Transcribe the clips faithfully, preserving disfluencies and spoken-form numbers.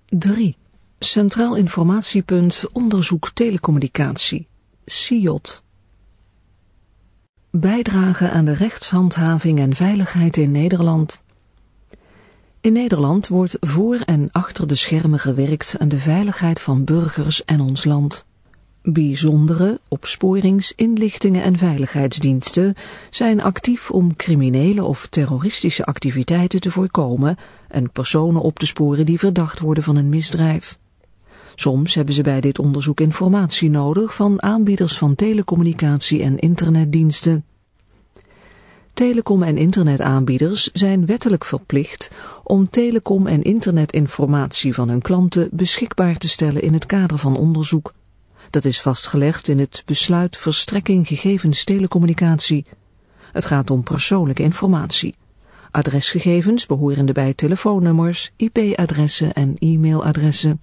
drie. Centraal Informatiepunt Onderzoek Telecommunicatie, C I O T. Bijdrage aan de rechtshandhaving en veiligheid in Nederland. In Nederland wordt voor en achter de schermen gewerkt aan de veiligheid van burgers en ons land. Bijzondere opsporings-, inlichtingen- en veiligheidsdiensten zijn actief om criminele of terroristische activiteiten te voorkomen en personen op te sporen die verdacht worden van een misdrijf. Soms hebben ze bij dit onderzoek informatie nodig van aanbieders van telecommunicatie- en internetdiensten. Telecom- en internetaanbieders zijn wettelijk verplicht om telecom- en internetinformatie van hun klanten beschikbaar te stellen in het kader van onderzoek. Dat is vastgelegd in het besluit verstrekking gegevens telecommunicatie. Het gaat om persoonlijke informatie. Adresgegevens behorende bij telefoonnummers, I P-adressen en e-mailadressen.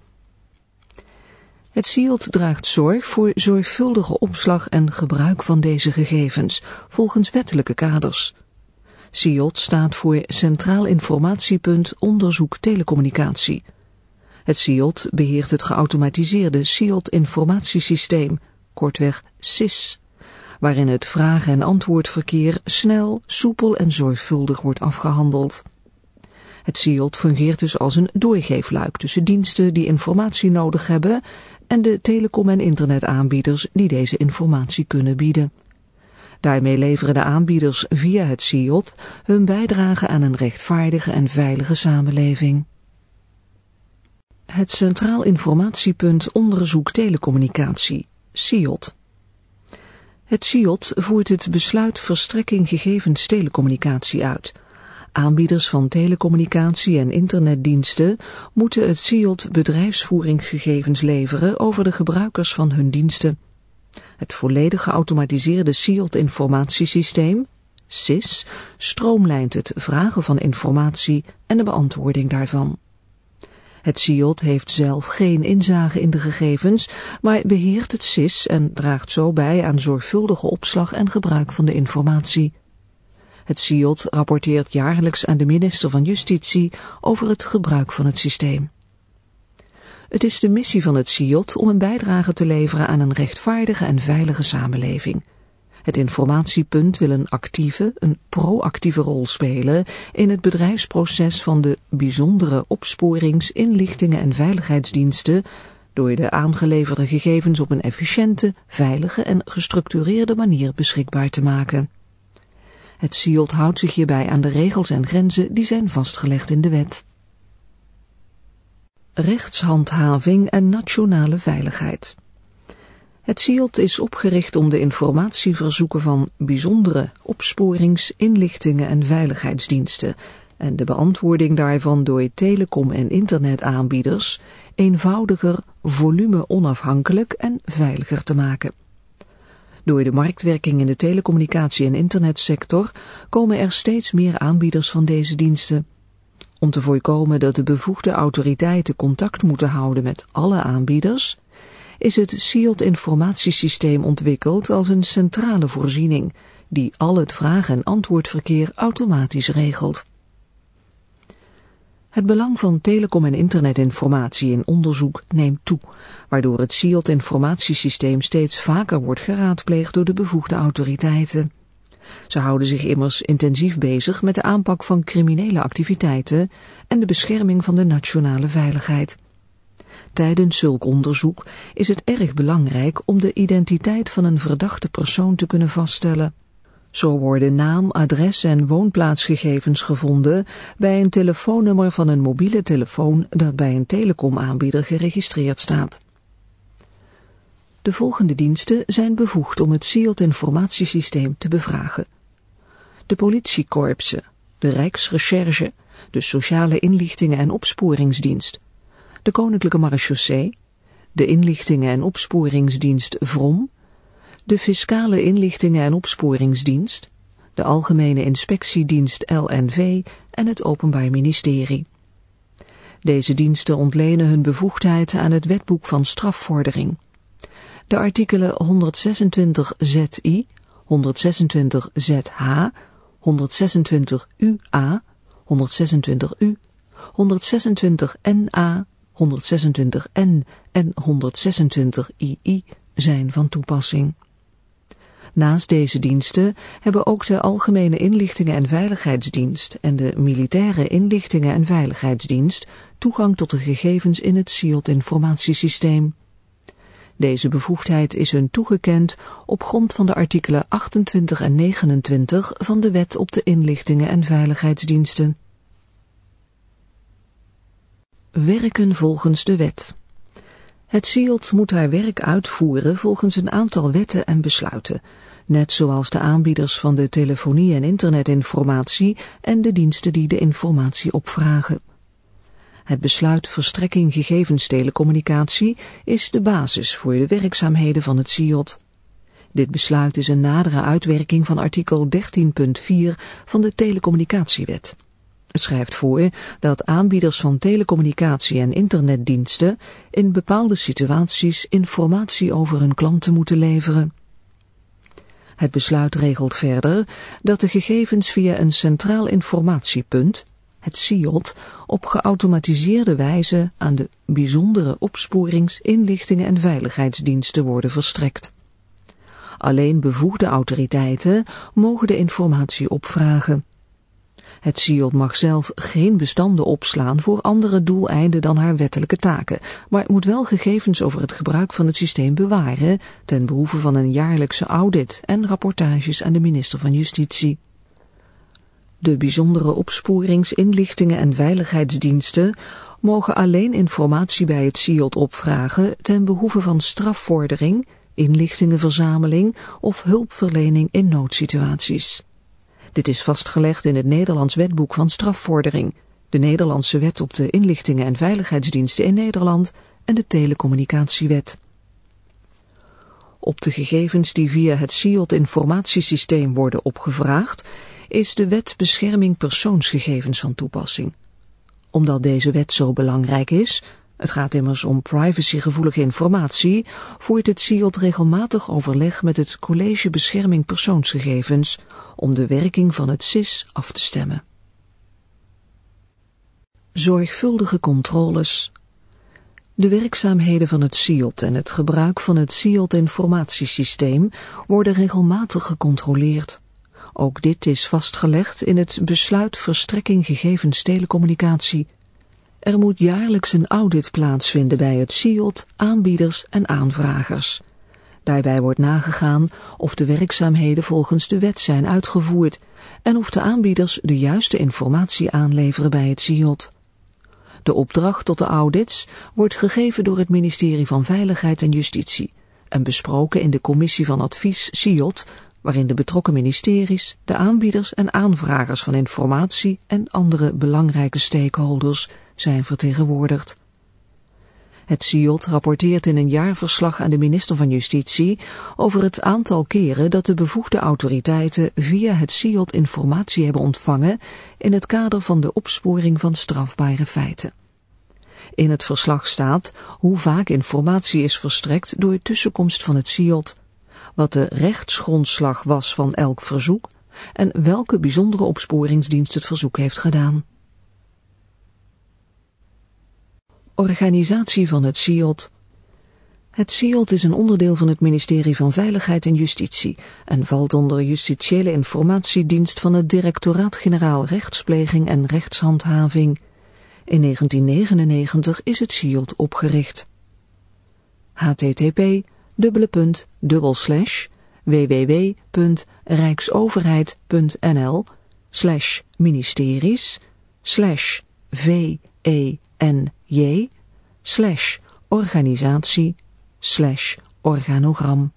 Het C I O T draagt zorg voor zorgvuldige opslag en gebruik van deze gegevens, volgens wettelijke kaders. C I O T staat voor Centraal Informatiepunt Onderzoek Telecommunicatie. Het C I O T beheert het geautomatiseerde C I O T-informatiesysteem, kortweg C I S, waarin het vraag- en antwoordverkeer snel, soepel en zorgvuldig wordt afgehandeld. Het C I O T fungeert dus als een doorgeefluik tussen diensten die informatie nodig hebben en de telecom- en internetaanbieders die deze informatie kunnen bieden. Daarmee leveren de aanbieders via het C I O T hun bijdrage aan een rechtvaardige en veilige samenleving. Het Centraal Informatiepunt Onderzoek Telecommunicatie, C I O T. Het C I O T voert het besluit verstrekking gegevens telecommunicatie uit. Aanbieders van telecommunicatie- en internetdiensten moeten het C I O T bedrijfsvoeringsgegevens leveren over de gebruikers van hun diensten. Het volledig geautomatiseerde C I O T-informatiesysteem, C I S, stroomlijnt het vragen van informatie en de beantwoording daarvan. Het C I O T heeft zelf geen inzage in de gegevens, maar beheert het C I S en draagt zo bij aan zorgvuldige opslag en gebruik van de informatie. Het C I O T rapporteert jaarlijks aan de minister van Justitie over het gebruik van het systeem. Het is de missie van het C I O T om een bijdrage te leveren aan een rechtvaardige en veilige samenleving. Het informatiepunt wil een actieve, een proactieve rol spelen in het bedrijfsproces van de bijzondere opsporings-, inlichtingen- en veiligheidsdiensten door de aangeleverde gegevens op een efficiënte, veilige en gestructureerde manier beschikbaar te maken. Het C I O T houdt zich hierbij aan de regels en grenzen die zijn vastgelegd in de wet. Rechtshandhaving en nationale veiligheid. Het C I O T is opgericht om de informatieverzoeken van bijzondere opsporings-, inlichtingen- en veiligheidsdiensten en de beantwoording daarvan door telecom- en internetaanbieders eenvoudiger, volume-onafhankelijk en veiliger te maken. Door de marktwerking in de telecommunicatie- en internetsector komen er steeds meer aanbieders van deze diensten. Om te voorkomen dat de bevoegde autoriteiten contact moeten houden met alle aanbieders, is het C I O T-informatiesysteem ontwikkeld als een centrale voorziening, die al het vraag- en antwoordverkeer automatisch regelt. Het belang van telecom- en internetinformatie in onderzoek neemt toe, waardoor het C I O T-informatiesysteem steeds vaker wordt geraadpleegd door de bevoegde autoriteiten. Ze houden zich immers intensief bezig met de aanpak van criminele activiteiten en de bescherming van de nationale veiligheid. Tijdens zulk onderzoek is het erg belangrijk om de identiteit van een verdachte persoon te kunnen vaststellen. Zo worden naam, adres en woonplaatsgegevens gevonden bij een telefoonnummer van een mobiele telefoon dat bij een telecomaanbieder geregistreerd staat. De volgende diensten zijn bevoegd om het C I O T-informatiesysteem te bevragen: de politiekorpsen, de Rijksrecherche, de Sociale Inlichtingen- en Opsporingsdienst, de Koninklijke Marechaussee, de Inlichtingen- en Opsporingsdienst V R O M, de Fiscale Inlichtingen- en Opsporingsdienst, de Algemene Inspectiedienst L N V en het Openbaar Ministerie. Deze diensten ontlenen hun bevoegdheid aan het Wetboek van Strafvordering. De artikelen honderdzesentwintig Z I, honderdzesentwintig Z H, honderdzesentwintig U A, honderdzesentwintig U, honderdzesentwintig N A, honderdzesentwintig N en honderdzesentwintig I I zijn van toepassing. Naast deze diensten hebben ook de Algemene Inlichtingen- en Veiligheidsdienst en de Militaire Inlichtingen- en Veiligheidsdienst toegang tot de gegevens in het S I O T-informatiesysteem. Deze bevoegdheid is hun toegekend op grond van de artikelen achtentwintig en negenentwintig van de Wet op de Inlichtingen- en Veiligheidsdiensten. Werken volgens de wet. Het S I O T moet haar werk uitvoeren volgens een aantal wetten en besluiten, net zoals de aanbieders van de telefonie- en internetinformatie en de diensten die de informatie opvragen. Het besluit verstrekking gegevenstelecommunicatie is de basis voor de werkzaamheden van het S I O T. Dit besluit is een nadere uitwerking van artikel dertien punt vier van de Telecommunicatiewet. Het schrijft voor dat aanbieders van telecommunicatie- en internetdiensten in bepaalde situaties informatie over hun klanten moeten leveren. Het besluit regelt verder dat de gegevens via een centraal informatiepunt, het S I O T, op geautomatiseerde wijze aan de bijzondere opsporings-, inlichtingen- en veiligheidsdiensten worden verstrekt. Alleen bevoegde autoriteiten mogen de informatie opvragen. Het S I O T mag zelf geen bestanden opslaan voor andere doeleinden dan haar wettelijke taken, maar het moet wel gegevens over het gebruik van het systeem bewaren ten behoeve van een jaarlijkse audit en rapportages aan de minister van Justitie. De bijzondere opsporings-, inlichtingen- en veiligheidsdiensten mogen alleen informatie bij het S I O T opvragen ten behoeve van strafvordering, inlichtingenverzameling of hulpverlening in noodsituaties. Dit is vastgelegd in het Nederlands Wetboek van Strafvordering, de Nederlandse Wet op de Inlichtingen- en Veiligheidsdiensten in Nederland en de Telecommunicatiewet. Op de gegevens die via het S I O T-informatiesysteem worden opgevraagd, is de Wet Bescherming Persoonsgegevens van toepassing. Omdat deze wet zo belangrijk is, het gaat immers om privacygevoelige informatie, voert het S I O T regelmatig overleg met het College Bescherming Persoonsgegevens om de werking van het S I S af te stemmen. Zorgvuldige controles. De werkzaamheden van het S I O T en het gebruik van het S I O T-informatiesysteem worden regelmatig gecontroleerd. Ook dit is vastgelegd in het besluit verstrekking gegevenstelecommunicatie. Er moet jaarlijks een audit plaatsvinden bij het S I O T, aanbieders en aanvragers. Daarbij wordt nagegaan of de werkzaamheden volgens de wet zijn uitgevoerd en of de aanbieders de juiste informatie aanleveren bij het S I O T. De opdracht tot de audits wordt gegeven door het ministerie van Veiligheid en Justitie en besproken in de commissie van advies S I O T, waarin de betrokken ministeries, de aanbieders en aanvragers van informatie en andere belangrijke stakeholders zijn vertegenwoordigd. Het S I O T rapporteert in een jaarverslag aan de minister van Justitie over het aantal keren dat de bevoegde autoriteiten via het S I O T informatie hebben ontvangen in het kader van de opsporing van strafbare feiten. In het verslag staat hoe vaak informatie is verstrekt door tussenkomst van het S I O T, wat de rechtsgrondslag was van elk verzoek en welke bijzondere opsporingsdienst het verzoek heeft gedaan. Organisatie van het S I O T. Het S I O T is een onderdeel van het ministerie van Veiligheid en Justitie en valt onder de justitiële informatiedienst van het Directoraat-Generaal Rechtspleging en Rechtshandhaving. In negentien negenennegentig is het S I O T opgericht. H T T P dubbele punt dubbel slash www punt rijksoverheid punt n l slash ministeries slash v e n j slash organisatie slash organogram.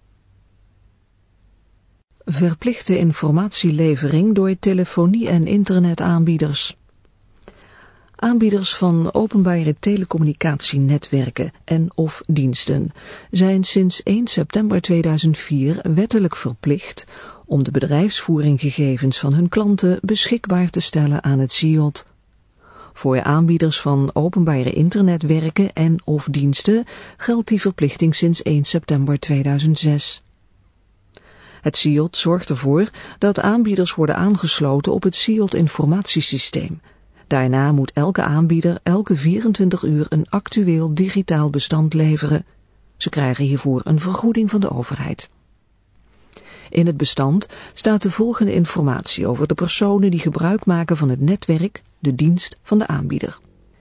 Verplichte informatielevering door telefonie- en internetaanbieders. Aanbieders van openbare telecommunicatienetwerken en of diensten zijn sinds één september tweeduizend vier wettelijk verplicht om de bedrijfsvoeringgegevens van hun klanten beschikbaar te stellen aan het S I O T. Voor aanbieders van openbare internetwerken en of diensten geldt die verplichting sinds één september tweeduizend zes. Het S I O T zorgt ervoor dat aanbieders worden aangesloten op het S I O T-informatiesysteem. Daarna moet elke aanbieder elke vierentwintig uur een actueel digitaal bestand leveren. Ze krijgen hiervoor een vergoeding van de overheid. In het bestand staat de volgende informatie over de personen die gebruik maken van het netwerk, de dienst van de aanbieder.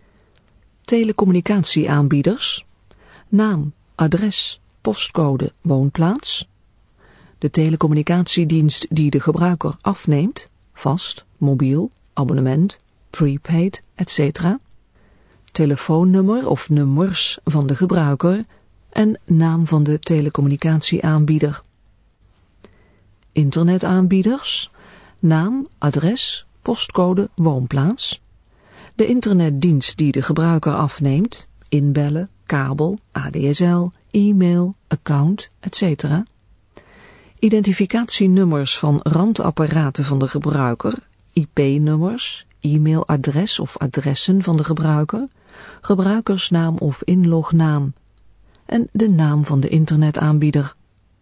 Telecommunicatieaanbieders, naam, adres, postcode, woonplaats. De telecommunicatiedienst die de gebruiker afneemt, vast, mobiel, abonnement, prepaid, et cetera. Telefoonnummer of nummers van de gebruiker en naam van de telecommunicatieaanbieder. Internetaanbieders, naam, adres, postcode, woonplaats. De internetdienst die de gebruiker afneemt, inbellen, kabel, A D S L, e-mail, account, et cetera. Identificatienummers van randapparaten van de gebruiker, I P-nummers, e-mailadres of adressen van de gebruiker, gebruikersnaam of inlognaam en de naam van de internetaanbieder.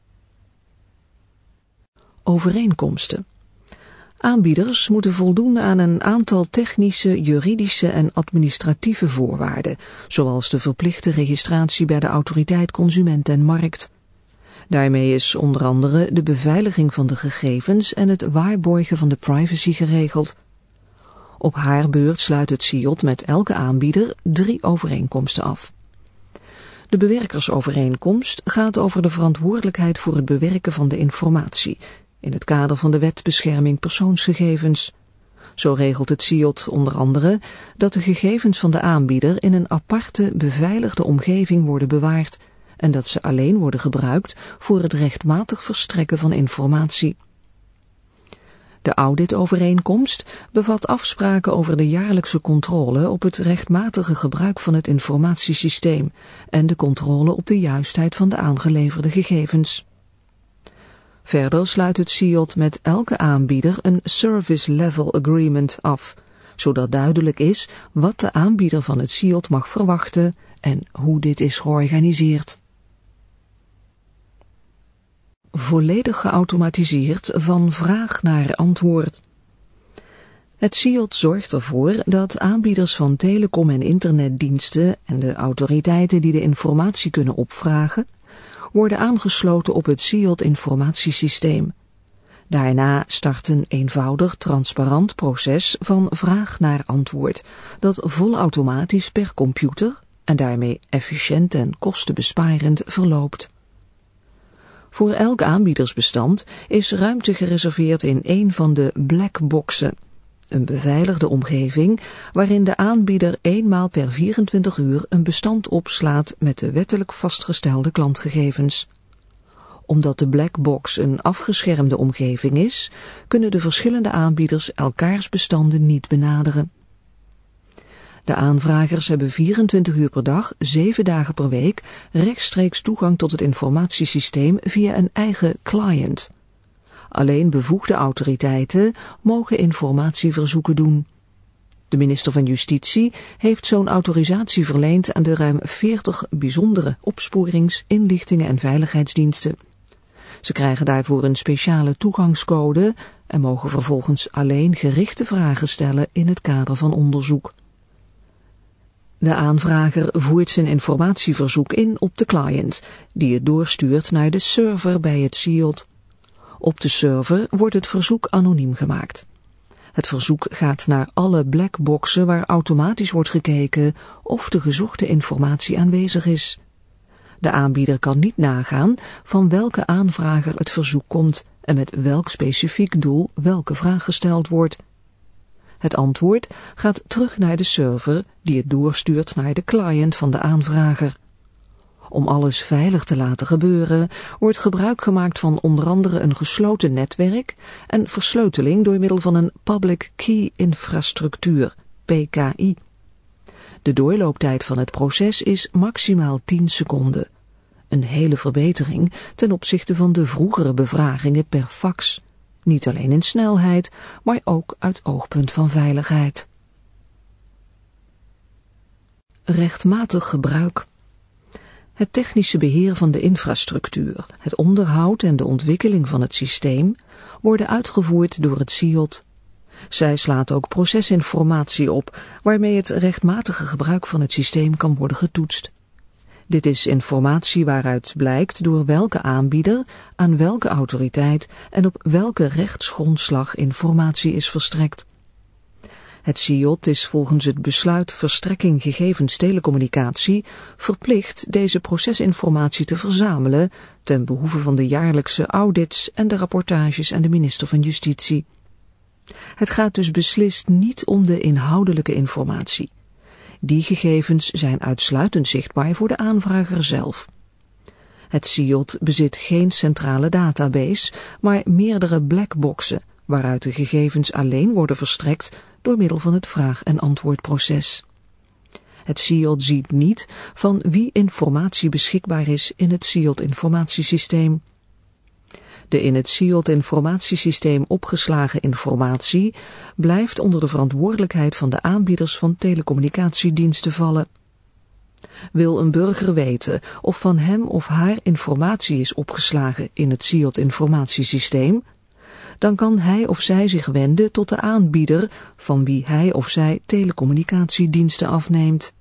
Overeenkomsten. Aanbieders moeten voldoen aan een aantal technische, juridische en administratieve voorwaarden, zoals de verplichte registratie bij de Autoriteit Consument en Markt. Daarmee is onder andere de beveiliging van de gegevens en het waarborgen van de privacy geregeld. Op haar beurt sluit het C I O T met elke aanbieder drie overeenkomsten af. De bewerkersovereenkomst gaat over de verantwoordelijkheid voor het bewerken van de informatie, in het kader van de Wet Bescherming Persoonsgegevens. Zo regelt het C I O T onder andere dat de gegevens van de aanbieder in een aparte, beveiligde omgeving worden bewaard en dat ze alleen worden gebruikt voor het rechtmatig verstrekken van informatie. De auditovereenkomst bevat afspraken over de jaarlijkse controle op het rechtmatige gebruik van het informatiesysteem en de controle op de juistheid van de aangeleverde gegevens. Verder sluit het C I O T met elke aanbieder een Service Level Agreement af, zodat duidelijk is wat de aanbieder van het C I O T mag verwachten en hoe dit is georganiseerd. Volledig geautomatiseerd van vraag naar antwoord. Het C I O T zorgt ervoor dat aanbieders van telecom- en internetdiensten en de autoriteiten die de informatie kunnen opvragen, worden aangesloten op het C I O T-informatiesysteem. Daarna start een eenvoudig, transparant proces van vraag naar antwoord, dat volautomatisch per computer en daarmee efficiënt en kostenbesparend verloopt. Voor elk aanbiedersbestand is ruimte gereserveerd in een van de blackboxen, een beveiligde omgeving waarin de aanbieder eenmaal per vierentwintig uur een bestand opslaat met de wettelijk vastgestelde klantgegevens. Omdat de blackbox een afgeschermde omgeving is, kunnen de verschillende aanbieders elkaars bestanden niet benaderen. De aanvragers hebben vierentwintig uur per dag, zeven dagen per week, rechtstreeks toegang tot het informatiesysteem via een eigen client. Alleen bevoegde autoriteiten mogen informatieverzoeken doen. De minister van Justitie heeft zo'n autorisatie verleend aan de ruim veertig bijzondere opsporings-, inlichtingen- en veiligheidsdiensten. Ze krijgen daarvoor een speciale toegangscode en mogen vervolgens alleen gerichte vragen stellen in het kader van onderzoek. De aanvrager voert zijn informatieverzoek in op de client, die het doorstuurt naar de server bij het C I O T. Op de server wordt het verzoek anoniem gemaakt. Het verzoek gaat naar alle blackboxen waar automatisch wordt gekeken of de gezochte informatie aanwezig is. De aanbieder kan niet nagaan van welke aanvrager het verzoek komt en met welk specifiek doel welke vraag gesteld wordt. Het antwoord gaat terug naar de server die het doorstuurt naar de client van de aanvrager. Om alles veilig te laten gebeuren, wordt gebruik gemaakt van onder andere een gesloten netwerk en versleuteling door middel van een Public Key Infrastructuur, P K I. De doorlooptijd van het proces is maximaal tien seconden. Een hele verbetering ten opzichte van de vroegere bevragingen per fax. Niet alleen in snelheid, maar ook uit oogpunt van veiligheid. Rechtmatig gebruik. Het technische beheer van de infrastructuur, het onderhoud en de ontwikkeling van het systeem worden uitgevoerd door het C I O T. Zij slaat ook procesinformatie op, waarmee het rechtmatige gebruik van het systeem kan worden getoetst. Dit is informatie waaruit blijkt door welke aanbieder, aan welke autoriteit en op welke rechtsgrondslag informatie is verstrekt. Het C I O T is volgens het besluit verstrekking gegevens telecommunicatie verplicht deze procesinformatie te verzamelen ten behoeve van de jaarlijkse audits en de rapportages aan de minister van Justitie. Het gaat dus beslist niet om de inhoudelijke informatie. Die gegevens zijn uitsluitend zichtbaar voor de aanvrager zelf. Het C I O T bezit geen centrale database, maar meerdere blackboxen, waaruit de gegevens alleen worden verstrekt door middel van het vraag- en antwoordproces. Het C I O T ziet niet van wie informatie beschikbaar is in het C I O T-informatiesysteem. De in het C I O T-informatiesysteem opgeslagen informatie blijft onder de verantwoordelijkheid van de aanbieders van telecommunicatiediensten vallen. Wil een burger weten of van hem of haar informatie is opgeslagen in het C I O T-informatiesysteem, dan kan hij of zij zich wenden tot de aanbieder van wie hij of zij telecommunicatiediensten afneemt.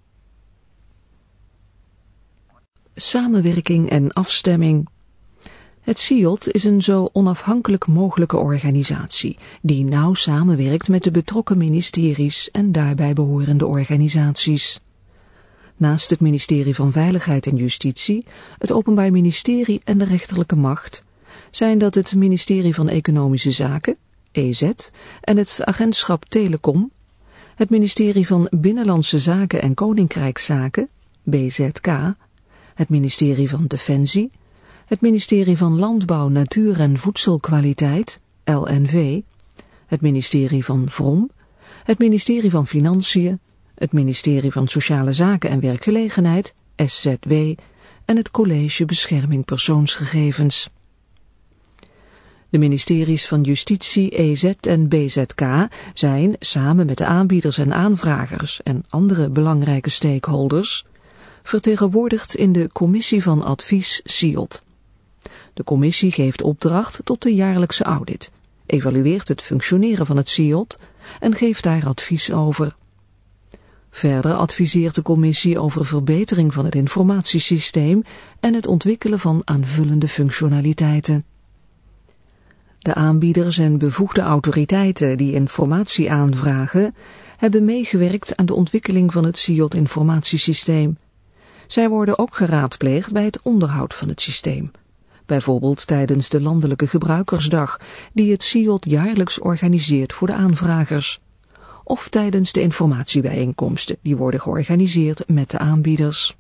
Samenwerking en afstemming. Het C I O T is een zo onafhankelijk mogelijke organisatie die nauw samenwerkt met de betrokken ministeries en daarbij behorende organisaties. Naast het ministerie van Veiligheid en Justitie, het Openbaar Ministerie en de rechterlijke macht, zijn dat het ministerie van Economische Zaken, E Z, en het agentschap Telecom, het ministerie van Binnenlandse Zaken en Koninkrijkszaken, B Z K, het ministerie van Defensie, het ministerie van Landbouw, Natuur en Voedselkwaliteit, L N V, het ministerie van V R O M, het ministerie van Financiën, het ministerie van Sociale Zaken en Werkgelegenheid, S Z W, en het College Bescherming Persoonsgegevens. De ministeries van Justitie, E Z en B Z K zijn, samen met de aanbieders en aanvragers en andere belangrijke stakeholders, vertegenwoordigd in de Commissie van Advies C I O T. De commissie geeft opdracht tot de jaarlijkse audit, evalueert het functioneren van het C I O T en geeft daar advies over. Verder adviseert de commissie over verbetering van het informatiesysteem en het ontwikkelen van aanvullende functionaliteiten. De aanbieders en bevoegde autoriteiten die informatie aanvragen, hebben meegewerkt aan de ontwikkeling van het C I O T-informatiesysteem. Zij worden ook geraadpleegd bij het onderhoud van het systeem. Bijvoorbeeld tijdens de Landelijke Gebruikersdag, die het C I O T jaarlijks organiseert voor de aanvragers. Of tijdens de informatiebijeenkomsten, die worden georganiseerd met de aanbieders.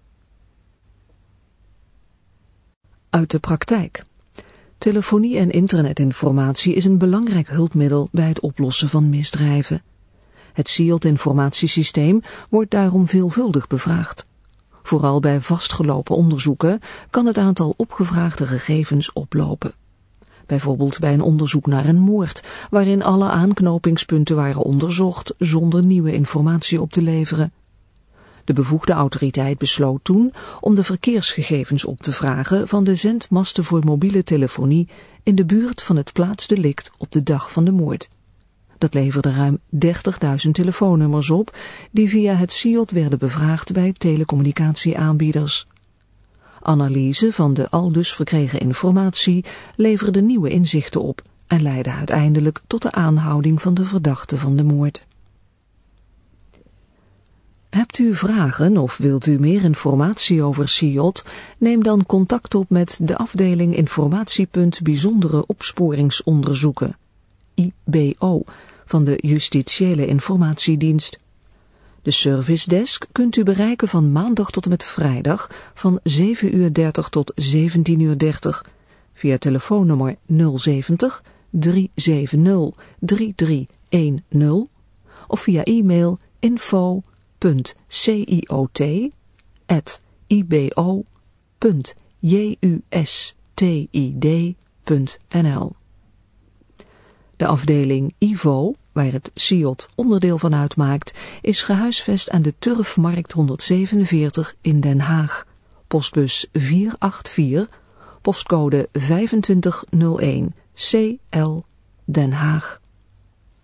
Uit de praktijk. Telefonie- en internetinformatie is een belangrijk hulpmiddel bij het oplossen van misdrijven. Het C I O T-informatiesysteem wordt daarom veelvuldig bevraagd. Vooral bij vastgelopen onderzoeken kan het aantal opgevraagde gegevens oplopen. Bijvoorbeeld bij een onderzoek naar een moord, waarin alle aanknopingspunten waren onderzocht zonder nieuwe informatie op te leveren. De bevoegde autoriteit besloot toen om de verkeersgegevens op te vragen van de zendmasten voor mobiele telefonie in de buurt van het plaatsdelict op de dag van de moord. Dat leverde ruim dertigduizend telefoonnummers op die via het C I O T werden bevraagd bij telecommunicatieaanbieders. Analyse van de aldus verkregen informatie leverde nieuwe inzichten op en leidde uiteindelijk tot de aanhouding van de verdachte van de moord. Hebt u vragen of wilt u meer informatie over C I O T? Neem dan contact op met de afdeling Informatiepunt Bijzondere Opsporingsonderzoeken, I B O, van de Justitiële Informatiedienst. De service desk kunt u bereiken van maandag tot en met vrijdag van zeven uur dertig tot zeventien uur dertig via telefoonnummer nul zeventig, driehonderdzeventig, drieëntachtig honderd of via e-mail info punt ciot at ibo punt justid punt nl. De afdeling I V O, waar het C I O T onderdeel van uitmaakt, is gehuisvest aan de Turfmarkt honderdzevenenveertig in Den Haag. Postbus vier acht vier, postcode vijf twee nul een, C L, Den Haag.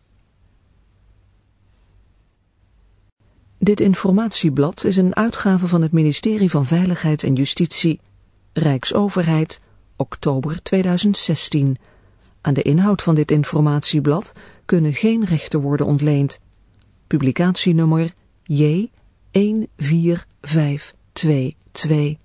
Dit informatieblad is een uitgave van het ministerie van Veiligheid en Justitie, Rijksoverheid, oktober tweeduizend zestien. Aan de inhoud van dit informatieblad kunnen geen rechten worden ontleend. Publicatienummer J een vier vijf twee twee.